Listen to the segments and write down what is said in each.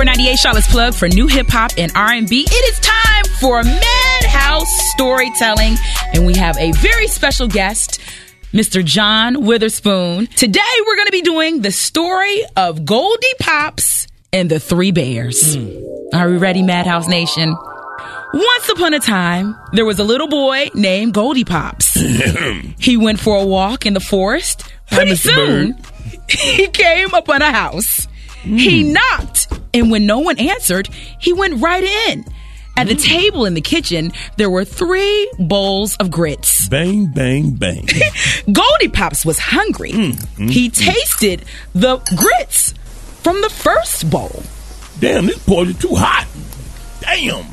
Power 98, Charlotte's plug for new hip-hop and R&B. It is time for Madhouse Storytelling, and we have a very special guest, Mr. John Witherspoon. Today, we're going to be doing the story of Goldie Pops and the Three Bears. Are we ready, Madhouse Nation? Once upon a time, there was a little boy named Goldie Pops. He went for a walk in the forest. Pretty soon, he came upon a house. He knocked, and when no one answered, he went right in. At the table in the kitchen, there were 3 bowls of grits. Bang, bang, bang. Goldie Pops was hungry. He tasted the grits from the first bowl. Damn, this porridge is too hot. Damn.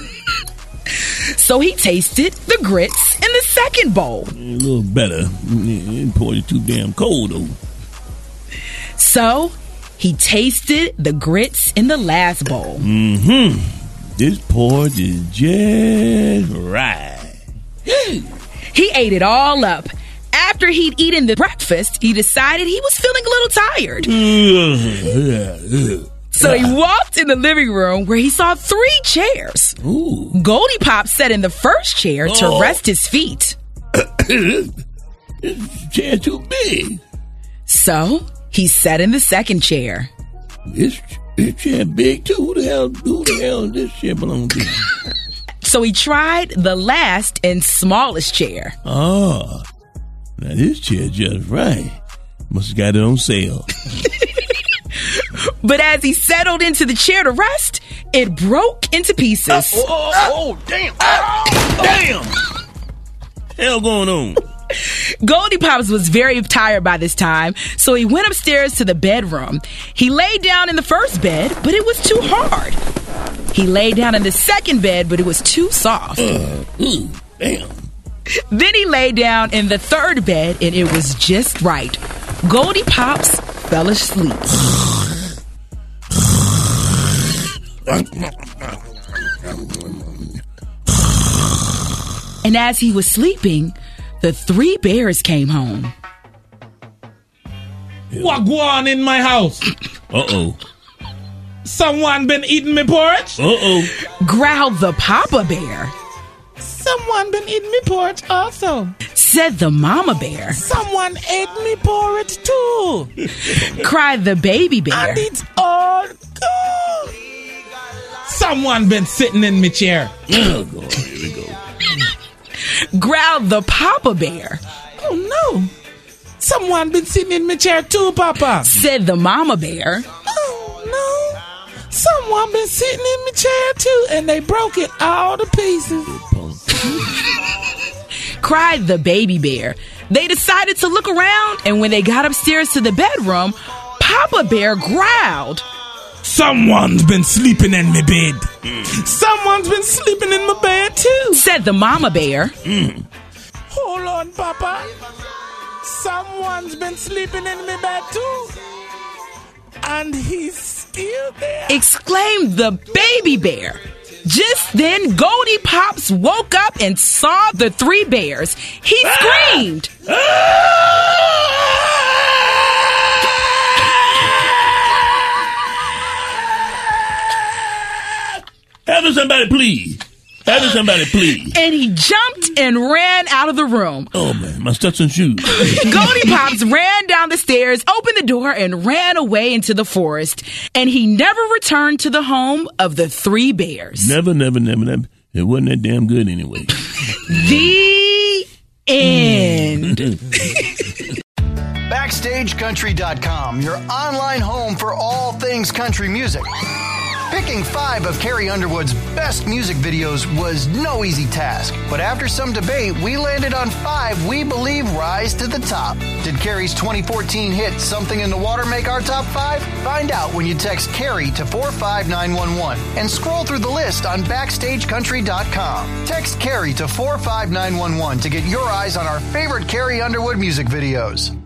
So he tasted the grits in the second bowl. A little better. This porridge is too damn cold, though. So he tasted the grits in the last bowl. This porridge is just right. He ate it all up. After he'd eaten the breakfast, he decided he was feeling a little tired. So he walked in the living room where he saw 3 chairs. Ooh. Goldie Pop sat in the first chair to rest his feet. This chair too big. So he sat in the second chair. This chair big too. Who the hell does this chair belong to? So he tried the last and smallest chair. Oh, now this chair just right. Must have got it on sale. But as he settled into the chair to rest, it broke into pieces. Damn. Damn. Hell going on? Goldie Pops was very tired by this time, so he went upstairs to the bedroom. He laid down in the first bed, but it was too hard. He laid down in the second bed, but it was too soft. Damn. Then he lay down in the third bed, and it was just right. Goldie Pops fell asleep. And as he was sleeping, the 3 bears came home. What go on in my house? Uh-oh. Someone been eating me porridge? Uh-oh. Growled the Papa Bear. Someone been eating me porridge also. Said the Mama Bear. Someone ate me porridge too. Cried the Baby Bear. And it's all good. Someone been sitting in my chair. Oh, God. Here we go. Growled the Papa Bear. Oh, no. Someone been sitting in my chair too, Papa. Said the Mama Bear. Oh, no. Someone been sitting in my chair too, and they broke it all to pieces. Cried the Baby Bear. They decided to look around, and when they got upstairs to the bedroom, Papa Bear growled. Someone's been sleeping in my bed. Someone's been sleeping in my bed too. Said the Mama Bear. Hold on, Papa. Someone's been sleeping in my bed too. And he's still there. Exclaimed the Baby Bear. Just then, Goldie Pops woke up and saw the 3 bears. He screamed. Have somebody please. Have somebody please. And he jumped and ran out of the room. Oh, man, my Stetson shoes. Goldie Pops ran down the stairs, opened the door, and ran away into the forest. And he never returned to the home of the 3 bears. Never. It wasn't that damn good anyway. The end. BackstageCountry.com, your online home for all things country music. Picking 5 of Carrie Underwood's best music videos was no easy task. But after some debate, we landed on 5 we believe rise to the top. Did Carrie's 2014 hit Something in the Water make our top 5? Find out when you text Carrie to 45911 and scroll through the list on BackstageCountry.com. Text Carrie to 45911 to get your eyes on our favorite Carrie Underwood music videos.